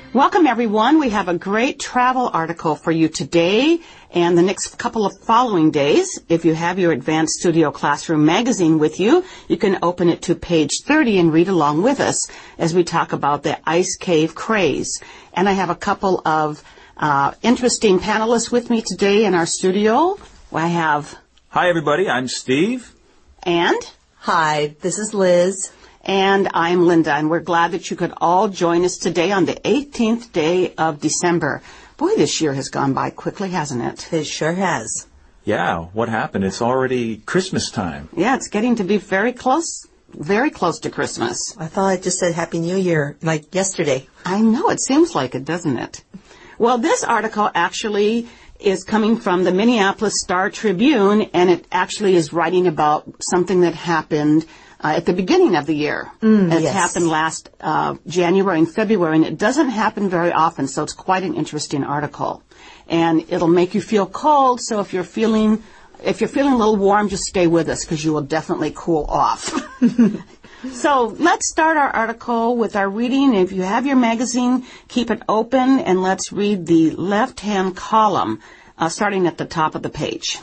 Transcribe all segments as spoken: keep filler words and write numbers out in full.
Welcome, everyone. We have a great travel article for you today and the next couple of following days. If you have your Advanced Studio Classroom magazine with you, you can open it to page thirty and read along with us as we talk about the ice cave craze. And I have a couple of uh, interesting panelists with me today in our studio. I have... Hi, everybody. I'm Steve. And... Hi, this is Liz. And I'm Linda, and we're glad that you could all join us today on the eighteenth day of December. Boy, this year has gone by quickly, hasn't it? It sure has. Yeah, what happened? It's already Christmas time. Yeah, it's getting to be very close, very close to Christmas. I thought I just said Happy New Year, like yesterday. I know, it seems like it, doesn't it? Well, this article actually is coming from the Minneapolis Star-Tribune, and it actually is writing about something that happened Uh, at the beginning of the year. Mm, it yes. happened last uh, January and February, and it doesn't happen very often, so it's quite an interesting article. And it'll make you feel cold, so if you're feeling if you're feeling a little warm, just stay with us, because you will definitely cool off. So let's start our article with our reading. If you have your magazine, keep it open, and let's read the left-hand column, uh, starting at the top of the page.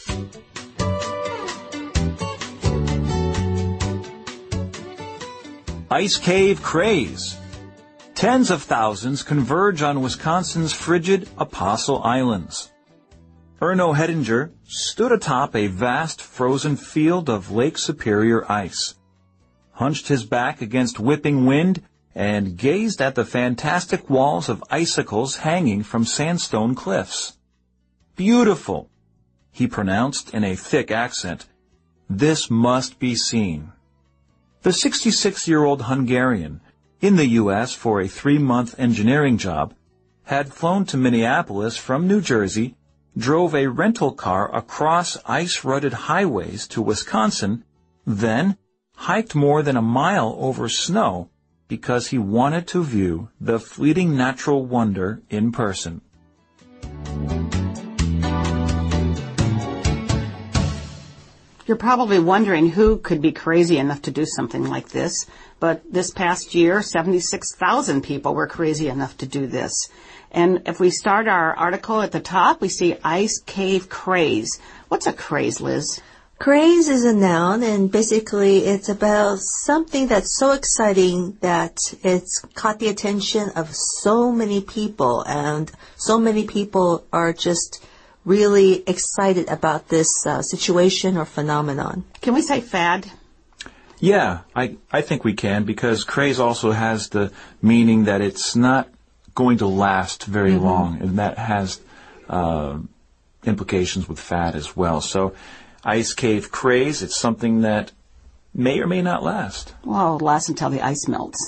Ice cave craze. Tens of thousands converge on Wisconsin's frigid Apostle Islands. Erno Hettinger stood atop a vast frozen field of Lake Superior ice, hunched his back against whipping wind, and gazed at the fantastic walls of icicles hanging from sandstone cliffs. Beautiful, he pronounced in a thick accent. This must be seen. The sixty-six-year-old Hungarian, in the U S for a three-month engineering job, had flown to Minneapolis from New Jersey, drove a rental car across ice-rutted highways to Wisconsin, then hiked more than a mile over snow because he wanted to view the fleeting natural wonder in person. You're probably wondering who could be crazy enough to do something like this, but this past year, seventy-six thousand people were crazy enough to do this. And if we start our article at the top, we see ice cave craze. What's a craze, Liz? Craze is a noun, and basically it's about something that's so exciting that it's caught the attention of so many people, and so many people are just really excited about this uh, situation or phenomenon. Can we say fad? Yeah, I, I think we can, because craze also has the meaning that it's not going to last very mm-hmm. long, and that has uh, implications with fad as well. So ice cave craze, it's something that may or may not last. Well, it'll last until the ice melts.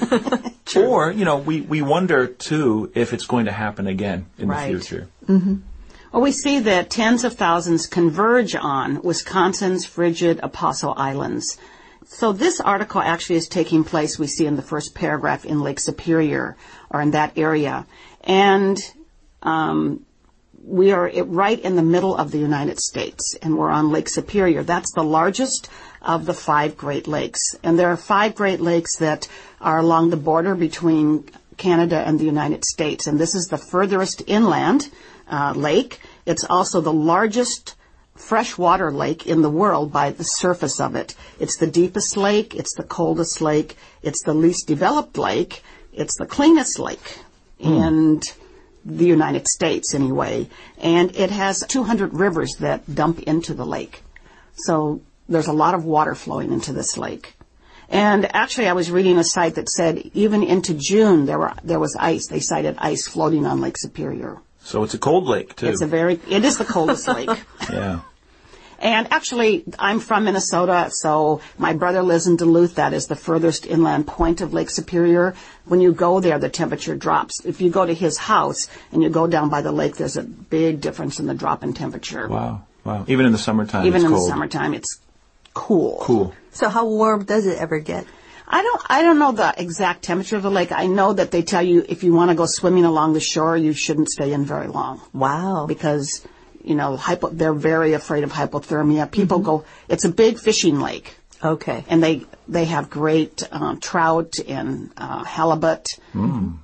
Or, you know, we, we wonder, too, if it's going to happen again in right. the future. Mm-hmm. Well, we see that tens of thousands converge on Wisconsin's frigid Apostle Islands. So this article actually is taking place, we see in the first paragraph, in Lake Superior, or in that area. And um, we are right in the middle of the United States, and we're on Lake Superior. That's the largest of the five Great Lakes. And there are five Great Lakes that are along the border between Canada and the United States. And this is the furthest inland Uh, lake. It's also the largest freshwater lake in the world by the surface of it. It's the deepest lake. It's the coldest lake. It's the least developed lake. It's the cleanest lake mm. in the United States, anyway. And it has two hundred rivers that dump into the lake. So there's a lot of water flowing into this lake. And actually, I was reading a site that said even into June there were there was ice. They cited ice floating on Lake Superior. So it's a cold lake, too. It's a very, it is the coldest lake. Yeah. And actually, I'm from Minnesota, so my brother lives in Duluth. That is the furthest inland point of Lake Superior. When you go there, the temperature drops. If you go to his house and you go down by the lake, there's a big difference in the drop in temperature. Wow, wow. Even in the summertime, Even it's in cold. the summertime, it's cool. Cool. So how warm does it ever get? I don't, I don't know the exact temperature of the lake. I know that they tell you if you want to go swimming along the shore, you shouldn't stay in very long. Wow. Because, you know, hypo, they're very afraid of hypothermia. People mm-hmm. go, it's a big fishing lake. Okay. And they, they have great uh, trout and uh, halibut. Mm.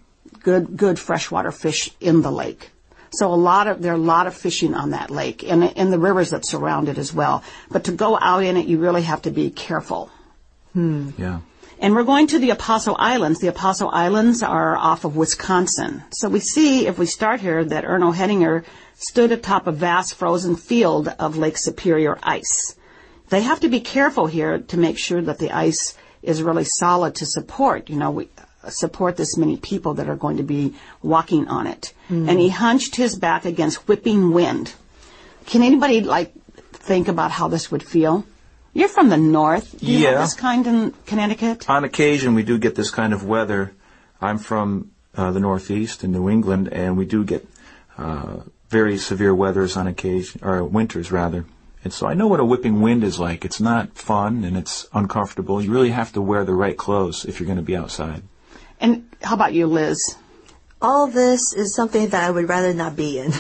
good, good freshwater fish in the lake. So a lot of, there are a lot of fishing on that lake and in the rivers that surround it as well. But to go out in it, you really have to be careful. Hmm. Yeah. And we're going to the Apostle Islands. The Apostle Islands are off of Wisconsin. So we see, if we start here, that Erno Hettinger stood atop a vast frozen field of Lake Superior ice. They have to be careful here to make sure that the ice is really solid to support, you know, we support this many people that are going to be walking on it. Mm. And he hunched his back against whipping wind. Can anybody, like, think about how this would feel? You're from the north. Do you yeah. have this kind in Connecticut? On occasion, we do get this kind of weather. I'm from uh, the Northeast in New England, and we do get uh, very severe weathers on occasion, or winters rather. And so I know what a whipping wind is like. It's not fun, and it's uncomfortable. You really have to wear the right clothes if you're going to be outside. And how about you, Liz? All this is something that I would rather not be in.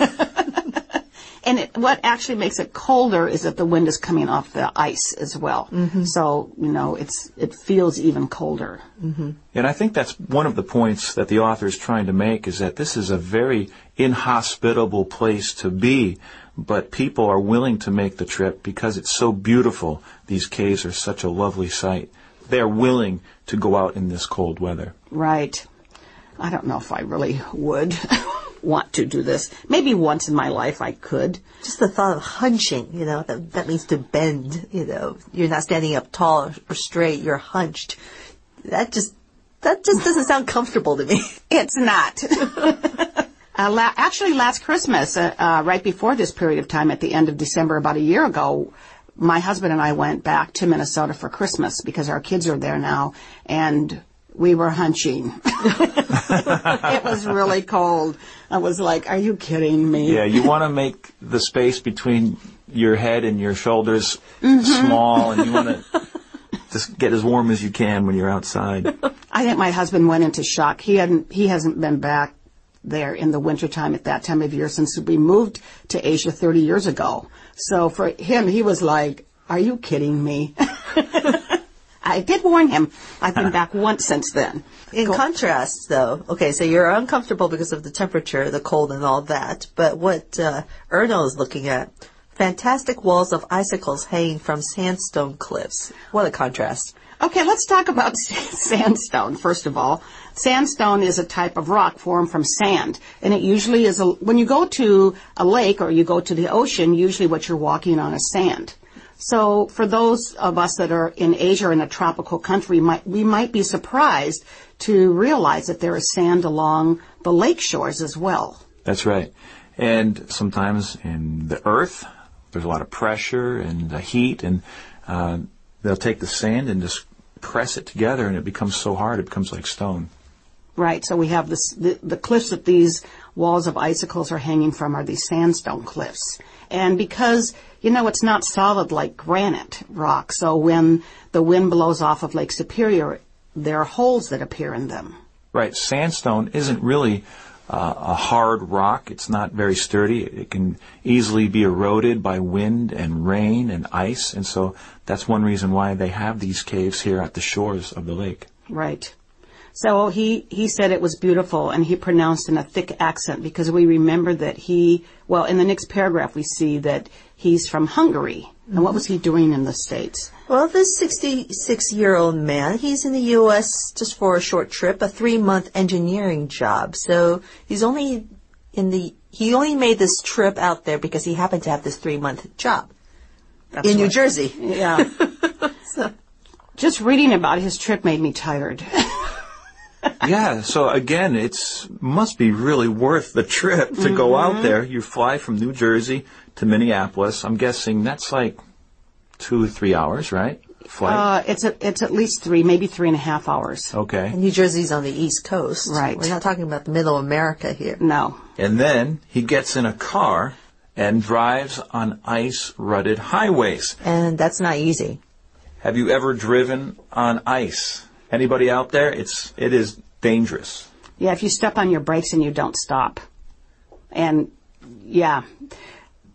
And it, what actually makes it colder is that the wind is coming off the ice as well. Mm-hmm. So, you know, it's it feels even colder. Mm-hmm. And I think that's one of the points that the author is trying to make, is that this is a very inhospitable place to be, but people are willing to make the trip because it's so beautiful. These caves are such a lovely sight. They're willing to go out in this cold weather. Right. I don't know if I really would want to do this. Maybe once in my life I could. Just the thought of hunching, you know, that, that means to bend, you know. You're not standing up tall or straight, you're hunched. That just, that just doesn't sound comfortable to me. It's not. uh, la- actually, last Christmas, uh, uh, right before this period of time, at the end of December, about a year ago, my husband and I went back to Minnesota for Christmas because our kids are there now, and we were hunching. It was really cold. I was like, are you kidding me? Yeah, you want to make the space between your head and your shoulders mm-hmm. small, and you want to just get as warm as you can when you're outside. I think my husband went into shock. He hadn't, he hasn't been back there in the wintertime at that time of year since we moved to Asia thirty years ago. So for him, he was like, are you kidding me? I did warn him. I've been back once since then. In Go- contrast, though, okay, so you're uncomfortable because of the temperature, the cold and all that, but what uh, Erno is looking at, fantastic walls of icicles hanging from sandstone cliffs. What a contrast. Okay, let's talk about sandstone, first of all. Sandstone is a type of rock formed from sand, and it usually is, a, when you go to a lake or you go to the ocean, usually what you're walking on is sand. So for those of us that are in Asia or in a tropical country, might, we might be surprised to realize that there is sand along the lake shores as well. That's right. And sometimes in the earth, there's a lot of pressure and the heat, and uh, they'll take the sand and just press it together, and it becomes so hard it becomes like stone. Right. So we have this, the, the cliffs that these walls of icicles are hanging from are these sandstone cliffs. And because, you know, it's not solid like granite rock, so when the wind blows off of Lake Superior, there are holes that appear in them. Right. Sandstone isn't really uh, a hard rock. It's not very sturdy. It can easily be eroded by wind and rain and ice, and so that's one reason why they have these caves here at the shores of the lake. Right. So he, he said it was beautiful, and he pronounced in a thick accent because we remember that he, well, in the next paragraph we see that he's from Hungary. Mm-hmm. And what was he doing in the States? Well, this sixty-six-year-old man, he's in the U S just for a short trip, a three-month engineering job. So he's only in the, he only made this trip out there because he happened to have this three-month job. That's in right. New Jersey. Yeah. So. Just reading about his trip made me tired. Yeah, so again, it's must be really worth the trip to mm-hmm. go out there. You fly from New Jersey to Minneapolis. I'm guessing that's like two or three hours, right? Flight. Uh, it's a, it's at least three, maybe three and a half hours. Okay. And New Jersey's on the East Coast. Right. We're not talking about the middle of America here. No. And then he gets in a car and drives on ice-rutted highways. And that's not easy. Have you ever driven on ice? Anybody out there? It's it is dangerous. Yeah, if you step on your brakes and you don't stop. And, yeah.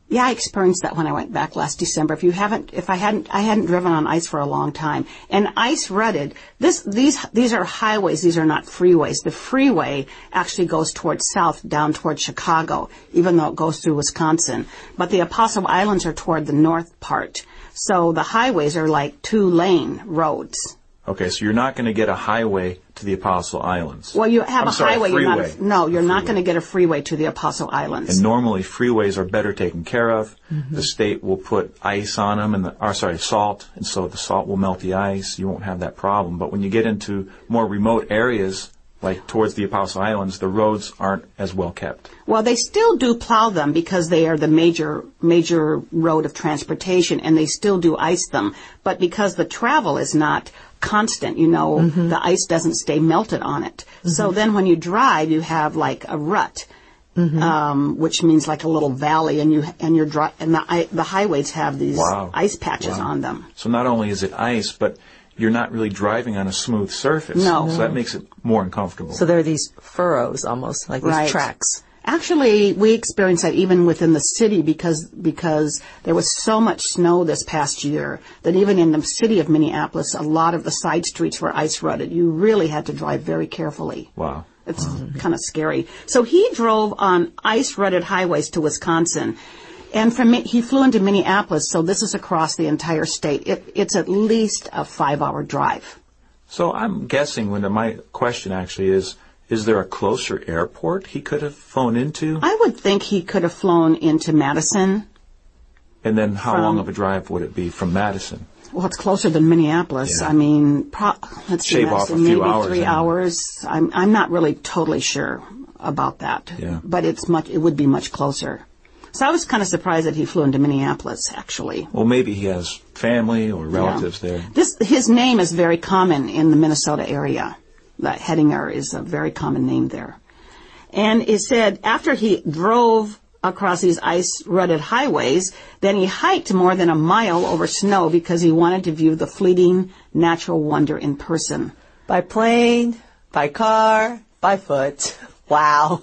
Yeah, I experienced that when I went back last December. If you haven't, if I hadn't, I hadn't driven on ice for a long time. And ice rutted, this, these, these are highways, these are not freeways. The freeway actually goes towards south, down towards Chicago, even though it goes through Wisconsin. But the Apostle Islands are toward the north part. So the highways are like two-lane roads. Okay, so you're not going to get a highway to the Apostle Islands. Well, you have I'm a sorry, highway. Freeway. You're not, no, you're not going to get a freeway to the Apostle Islands. And normally freeways are better taken care of. Mm-hmm. The state will put ice on them, and the, or sorry, salt, and so the salt will melt the ice. You won't have that problem. But when you get into more remote areas, like towards the Apostle Islands, the roads aren't as well kept. Well, they still do plow them because they are the major major road of transportation, and they still do ice them. But because the travel is not constant, you know, mm-hmm. the ice doesn't stay melted on it. Mm-hmm. So then when you drive, you have like a rut, mm-hmm. um, which means like a little valley, and you and you're dri- and the I, the highways have these wow. ice patches wow. on them. So not only is it ice, but you're not really driving on a smooth surface. No. So that makes it more uncomfortable. So there are these furrows almost, like these right. tracks. Actually, we experienced that even within the city because because there was so much snow this past year that even in the city of Minneapolis, a lot of the side streets were ice rutted. You really had to drive very carefully. Wow. It's mm-hmm. kind of scary. So he drove on ice rutted highways to Wisconsin. And from he flew into Minneapolis, so this is across the entire state. It, it's at least a five-hour drive. So I'm guessing, Linda, my question actually is, is there a closer airport he could have flown into? I would think he could have flown into Madison. And then how from, long of a drive would it be from Madison? Well, it's closer than Minneapolis. Yeah. I mean, pro- let's see, Shave Madison, off a few maybe hours, three anyway. hours. I'm I'm not really totally sure about that. Yeah. But it's much. It would be much closer. So I was kind of surprised that he flew into Minneapolis, actually. Well, maybe he has family or relatives yeah. there. This his name is very common in the Minnesota area. That Hettinger is a very common name there. And it said after he drove across these ice-rutted highways, then he hiked more than a mile over snow because he wanted to view the fleeting natural wonder in person. By plane, by car, by foot. Wow.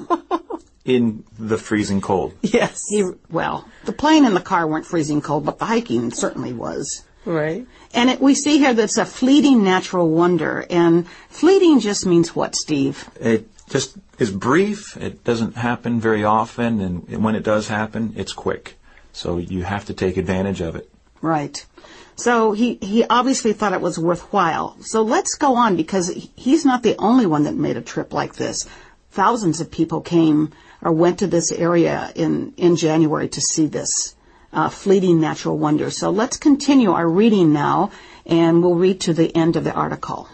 In the freezing cold. Yes. He, well, the plane and the car weren't freezing cold, but the hiking certainly was. Right. And it, we see here that it's a fleeting natural wonder. And fleeting just means what, Steve? It just is brief. It doesn't happen very often. And when it does happen, it's quick. So you have to take advantage of it. Right. So he, he obviously thought it was worthwhile. So let's go on because he's not the only one that made a trip like this. Thousands of people came or went to this area in, in January to see this uh, fleeting natural wonder. So let's continue our reading now, and we'll read to the end of the article.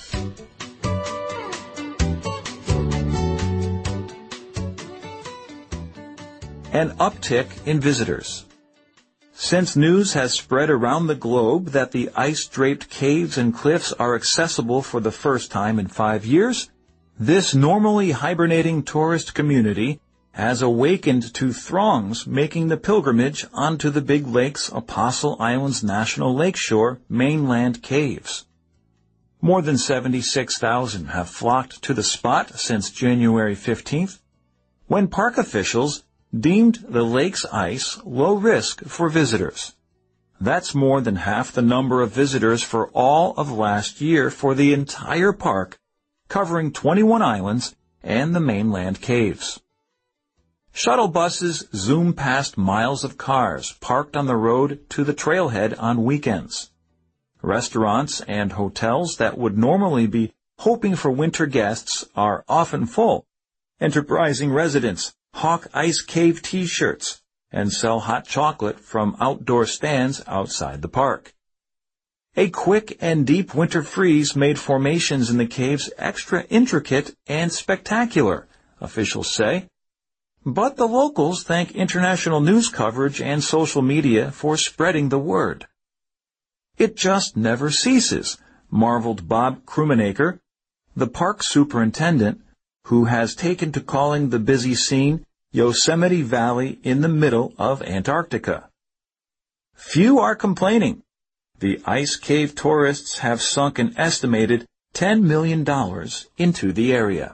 An uptick in visitors. Since news has spread around the globe that the ice-draped caves and cliffs are accessible for the first time in five years, this normally hibernating tourist community has awakened to throngs making the pilgrimage onto the Big Lake's Apostle Islands National Lakeshore mainland caves. More than seventy-six thousand have flocked to the spot since January fifteenth, when park officials deemed the lake's ice low risk for visitors. That's more than half the number of visitors for all of last year for the entire park, covering twenty-one islands and the mainland caves. Shuttle buses zoom past miles of cars parked on the road to the trailhead on weekends. Restaurants and hotels that would normally be hoping for winter guests are often full. Enterprising residents hawk ice cave t-shirts and sell hot chocolate from outdoor stands outside the park. A quick and deep winter freeze made formations in the caves extra intricate and spectacular, officials say. But the locals thank international news coverage and social media for spreading the word. It just never ceases, marveled Bob Krumenaker, the park superintendent, who has taken to calling the busy scene Yosemite Valley in the middle of Antarctica. Few are complaining. The ice cave tourists have sunk an estimated ten million dollars into the area.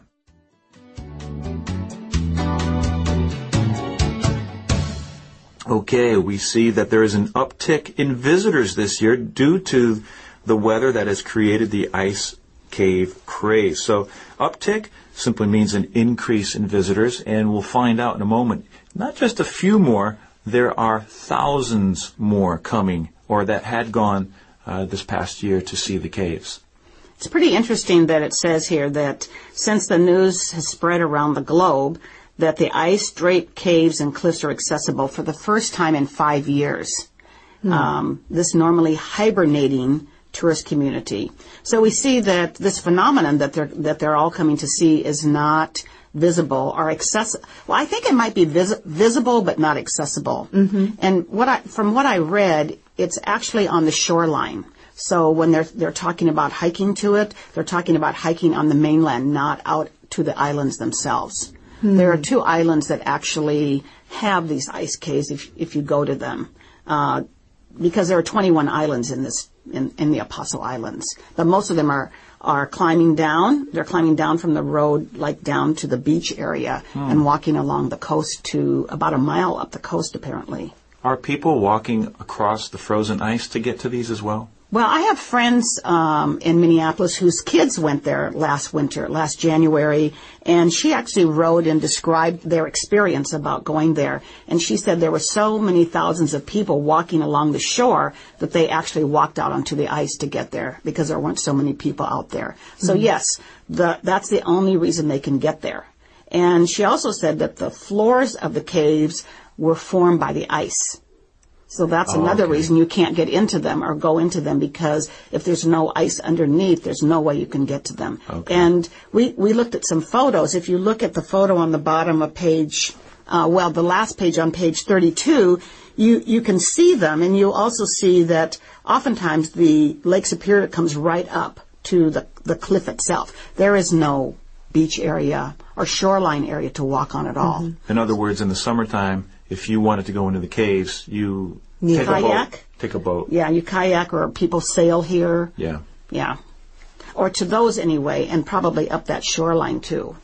Okay, we see that there is an uptick in visitors this year due to the weather that has created the ice cave craze. So uptick simply means an increase in visitors, and we'll find out in a moment, not just a few more, there are thousands more coming or that had gone uh, this past year to see the caves. It's pretty interesting that it says here that since the news has spread around the globe, that the ice-draped caves and cliffs are accessible for the first time in five years. Mm. Um, this normally hibernating tourist community. So we see that this phenomenon that they're that they're all coming to see is not visible or accessible. Well, I think it might be vis- visible but not accessible. Mm-hmm. And what I, from what I read, it's actually on the shoreline. So when they're they're talking about hiking to it, they're talking about hiking on the mainland, not out to the islands themselves. Hmm. There are two islands that actually have these ice caves if if you go to them, uh, because there are twenty-one islands in this in, in the Apostle Islands. But most of them are are climbing down. They're climbing down from the road, like down to the beach area, hmm. and walking along the coast to about a mile up the coast, apparently. Are people walking across the frozen ice to get to these as well? Well, I have friends um, in Minneapolis whose kids went there last winter, last January, and she actually wrote and described their experience about going there. And she said there were so many thousands of people walking along the shore that they actually walked out onto the ice to get there because there weren't so many people out there. So, mm-hmm. yes, the, that's the only reason they can get there. And she also said that the floors of the caves were formed by the ice. So that's oh, another okay. reason you can't get into them or go into them, because if there's no ice underneath, there's no way you can get to them. Okay. And we, we looked at some photos. If you look at the photo on the bottom of page, uh, well, the last page on page thirty-two, you, you can see them, and you'll also see that oftentimes the Lake Superior comes right up to the, the cliff itself. There is no beach area or shoreline area to walk on at all. Mm-hmm. In other words, in the summertime, if you wanted to go into the caves, you you take kayak. a boat. Take a boat. Yeah, you kayak, or people sail here. Yeah. Yeah. Or to those anyway, and probably up that shoreline too.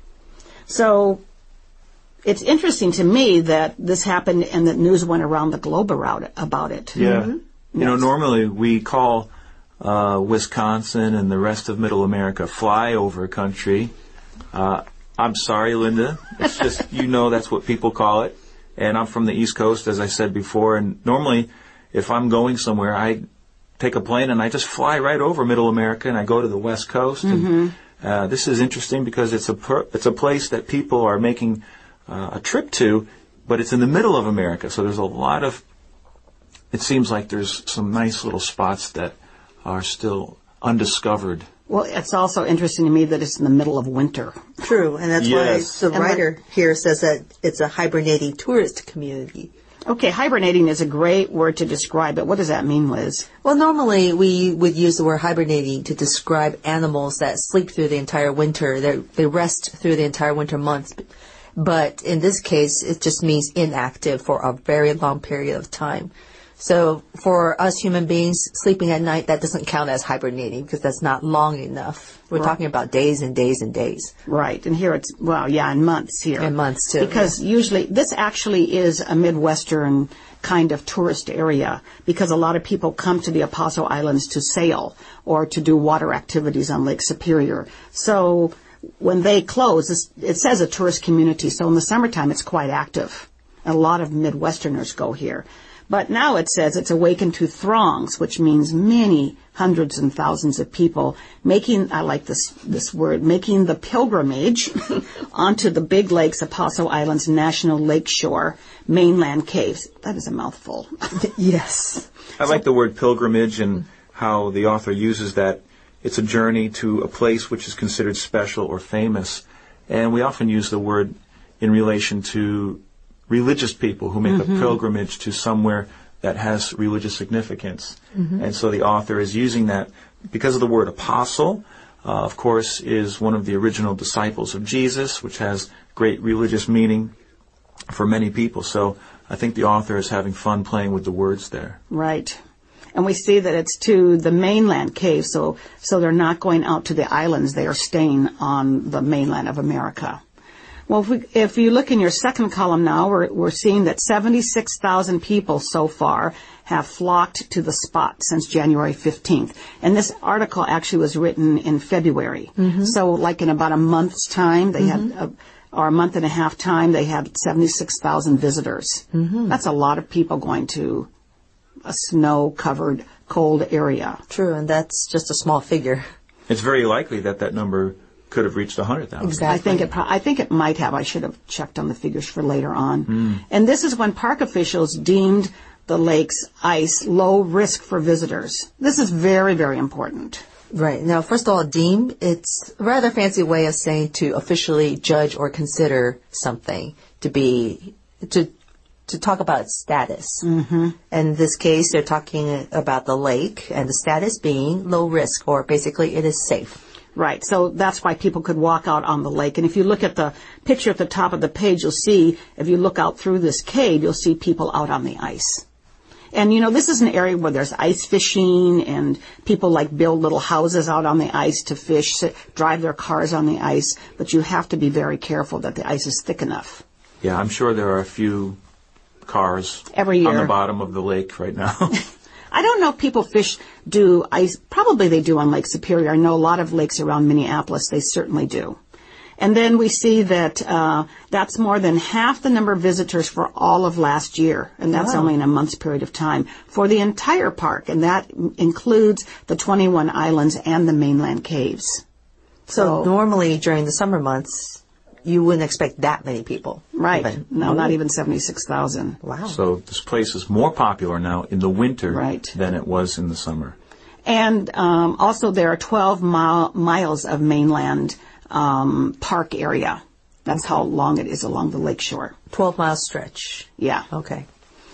So it's interesting to me that this happened and that news went around the globe around about it. Yeah. Mm-hmm. You yes. know, normally we call uh, Wisconsin and the rest of Middle America flyover country. Uh, I'm sorry, Linda. It's just, you know, that's what people call it. And I'm from the East Coast, as I said before, and normally if I'm going somewhere, I take a plane and I just fly right over Middle America and I go to the West Coast. Mm-hmm. And uh, this is interesting because it's a per- it's a place that people are making uh, a trip to, but it's in the middle of America. So there's a lot of, it seems like there's some nice little spots that are still undiscovered. Well, it's also interesting to me that it's in the middle of winter. True, and that's yes. why the writer when, here says that it's a hibernating tourist community. Okay, hibernating is a great word to describe it. What does that mean, Liz? Well, normally we would use the word hibernating to describe animals that sleep through the entire winter. They're, they rest through the entire winter months. But in this case, it just means inactive for a very long period of time. So for us human beings, sleeping at night, that doesn't count as hibernating because that's not long enough. We're right. talking about days and days and days. Right. And here it's, well, yeah, in months here. In months, too. Because yeah. usually, this actually is a Midwestern kind of tourist area because a lot of people come to the Apostle Islands to sail or to do water activities on Lake Superior. So when they close, it says a tourist community. So in the summertime, it's quite active. A lot of Midwesterners go here. But now it says it's awakened to throngs, which means many hundreds and thousands of people making, I like this this word, making the pilgrimage onto the Big Lakes, Apostle Islands National Lakeshore mainland caves. That is a mouthful. Yes. I like the word pilgrimage and how the author uses that. It's a journey to a place which is considered special or famous. And we often use the word in relation to religious people who make mm-hmm. a pilgrimage to somewhere that has religious significance. Mm-hmm. And so the author is using that because of the word apostle, uh, of course, is one of the original disciples of Jesus, which has great religious meaning for many people. So I think the author is having fun playing with the words there. Right. And we see that it's to the mainland cave, so so they're not going out to the islands. They are staying on the mainland of America. Well, if, we, if you look in your second column now, we're, we're seeing that seventy-six thousand people so far have flocked to the spot since January fifteenth. And this article actually was written in February. Mm-hmm. So like in about a month's time, they mm-hmm. had, a, or a month and a half time, they had seventy-six thousand visitors. Mm-hmm. That's a lot of people going to a snow-covered, cold area. True, and that's just a small figure. It's very likely that that number could have reached one hundred thousand. Exactly. I think it pro- I think it might have. I should have checked on the figures for later on. Mm. And this is when park officials deemed the lake's ice low risk for visitors. This is very, very important. Right. Now, first of all, deem, it's a rather fancy way of saying to officially judge or consider something to be, to to talk about its status. Mm-hmm. In this case, they're talking about the lake and the status being low risk, or basically it is safe. Right. So that's why people could walk out on the lake. And if you look at the picture at the top of the page, you'll see, if you look out through this cave, you'll see people out on the ice. And, you know, this is an area where there's ice fishing, and people like build little houses out on the ice to fish, sit, drive their cars on the ice. But you have to be very careful that the ice is thick enough. Yeah, I'm sure there are a few cars every year on the bottom of the lake right now. I don't know if people fish do ice. Probably they do on Lake Superior. I know a lot of lakes around Minneapolis. They certainly do. And then we see that uh, that's more than half the number of visitors for all of last year, and that's wow. only in a month's period of time, for the entire park, and that includes the twenty-one islands and the mainland caves. So, so normally during the summer months, you wouldn't expect that many people. Right. Even. No, not even seventy-six thousand. Wow. So this place is more popular now in the winter right. than it was in the summer. And um, also there are twelve mile, miles of mainland um, park area. That's how long it is along the lakeshore. twelve mile stretch. Yeah. Okay.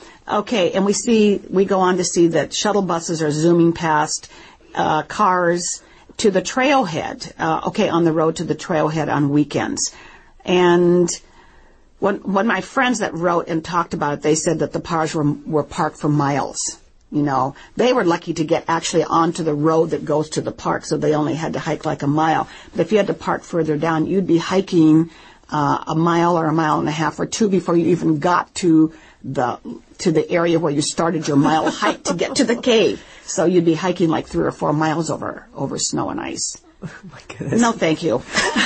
Okay, and we see, we go on to see that shuttle buses are zooming past uh, cars to the trailhead, uh, okay, on the road to the trailhead on weekends. And when, when my friends that wrote and talked about it, they said that the cars were, were parked for miles. You know, they were lucky to get actually onto the road that goes to the park, so they only had to hike like a mile. But if you had to park further down, you'd be hiking uh, a mile or a mile and a half or two before you even got to the to the area where you started your mile hike to get to the cave. So you'd be hiking like three or four miles over over snow and ice. Oh my goodness. No, thank you.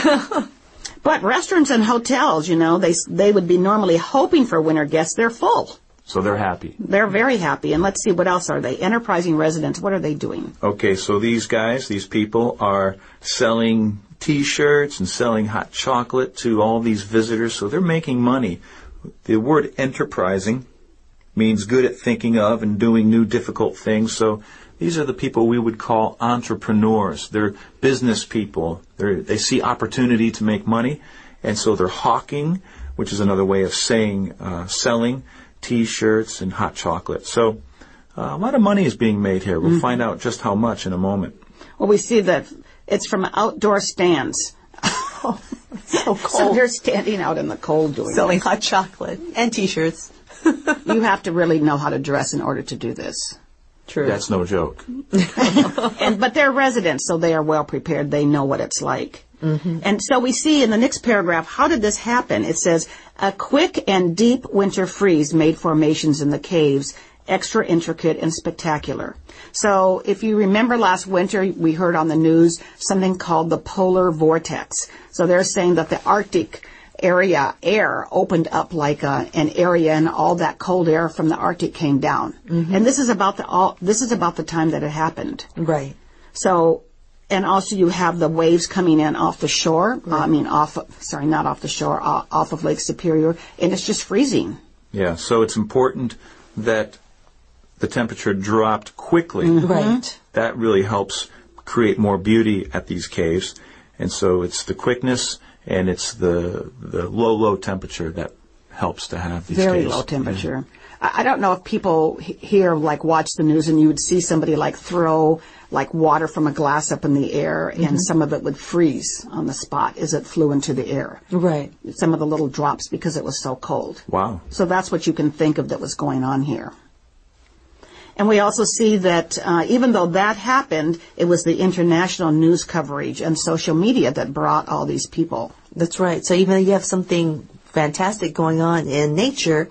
But restaurants and hotels, you know, they they would be normally hoping for winter guests. They're full. So they're happy. They're very happy. And let's see, what else are they? Enterprising residents, what are they doing? Okay, so these guys, these people are selling T-shirts and selling hot chocolate to all these visitors, so they're making money. The word enterprising means good at thinking of and doing new difficult things, so these are the people we would call entrepreneurs. They're business people. They're, they see opportunity to make money, and so they're hawking, which is another way of saying uh, selling T-shirts and hot chocolate. So uh, a lot of money is being made here. We'll mm-hmm. find out just how much in a moment. Well, we see that it's from outdoor stands. Oh, it's so cold. So they're standing out in the cold doing selling this. hot chocolate and T-shirts. You have to really know how to dress in order to do this. True. That's no joke. and But they're residents, so they are well prepared. They know what it's like. Mm-hmm. And so we see in the next paragraph, how did this happen? It says, a quick and deep winter freeze made formations in the caves extra intricate and spectacular. So if you remember last winter, we heard on the news something called the polar vortex. So they're saying that the Arctic area air opened up like a, an area, and all that cold air from the Arctic came down. Mm-hmm. And this is about the all, this is about the time that it happened. Right. So, and also you have the waves coming in off the shore. Right. I mean, off. Of, sorry, not off the shore, off, off of Lake Superior, and it's just freezing. Yeah. So it's important that the temperature dropped quickly. Mm-hmm. Right. That really helps create more beauty at these caves. And so it's the quickness and it's the the low, low temperature that helps to have these Very caves. low temperature. Yeah. I, I don't know if people here like watch the news and you would see somebody like throw like water from a glass up in the air, mm-hmm. and some of it would freeze on the spot as it flew into the air. Right. Some of the little drops because it was so cold. Wow. So that's what you can think of that was going on here. And we also see that uh, even though that happened, it was the international news coverage and social media that brought all these people That's right. So even if you have something fantastic going on in nature,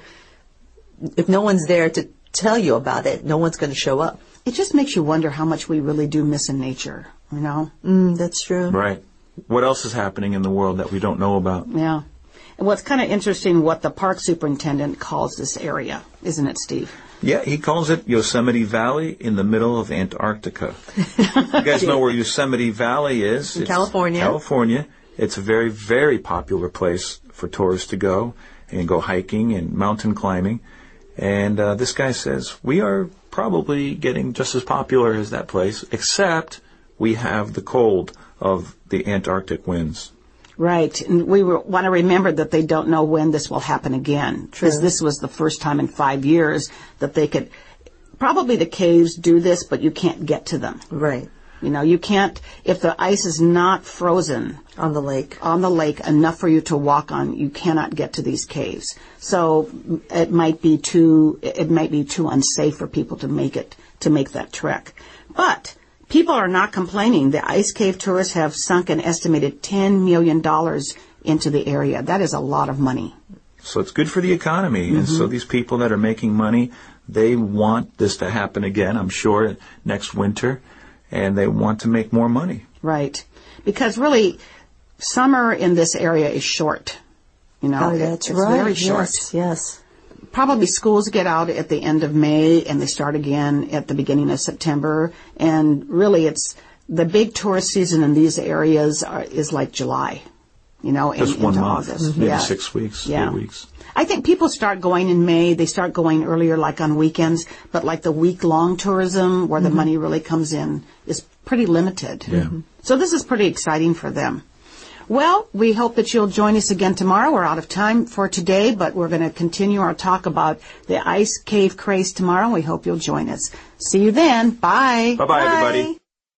if no one's there to tell you about it, no one's going to show up. It just makes you wonder how much we really do miss in nature, you know? Mm, that's true. Right. What else is happening in the world that we don't know about? Yeah. And what's kind of interesting, what the park superintendent calls this area, isn't it, Steve? Yeah, he calls it Yosemite Valley in the middle of Antarctica. You guys know where Yosemite Valley is? In It's California. California. It's a very, very popular place for tourists to go and go hiking and mountain climbing. And uh, this guy says, we are probably getting just as popular as that place, except we have the cold of the Antarctic winds. Right. And we were, want to remember that they don't know when this will happen again. Because True. this was the first time in five years that they could, probably the caves do this, but you can't get to them. Right. You know, you can't, if the ice is not frozen On the lake. on the lake enough for you to walk on, you cannot get to these caves. So it might be too, it might be too unsafe for people to make it, to make that trek. But people are not complaining. The ice cave tourists have sunk an estimated ten million dollars into the area. That is a lot of money. So it's good for the economy. Mm-hmm. And so these people that are making money, they want this to happen again, I'm sure, next winter. And they want to make more money. Right. Because really, summer in this area is short. You know, Oh, that's it's right. very short. Yes, yes. Probably schools get out at the end of May and they start again at the beginning of September. And really, it's the big tourist season in these areas are, is like July. You know, Just in, one into month, August. maybe Yeah. six weeks, Yeah. eight weeks. I think people start going in May. They start going earlier, like on weekends. But like the week-long tourism, where the money really comes in, is pretty limited. Yeah. Mhm. So this is pretty exciting for them. Well, we hope that you'll join us again tomorrow. We're out of time for today, but we're going to continue our talk about the ice cave craze tomorrow. We hope you'll join us. See you then. Bye. Bye-bye, everybody.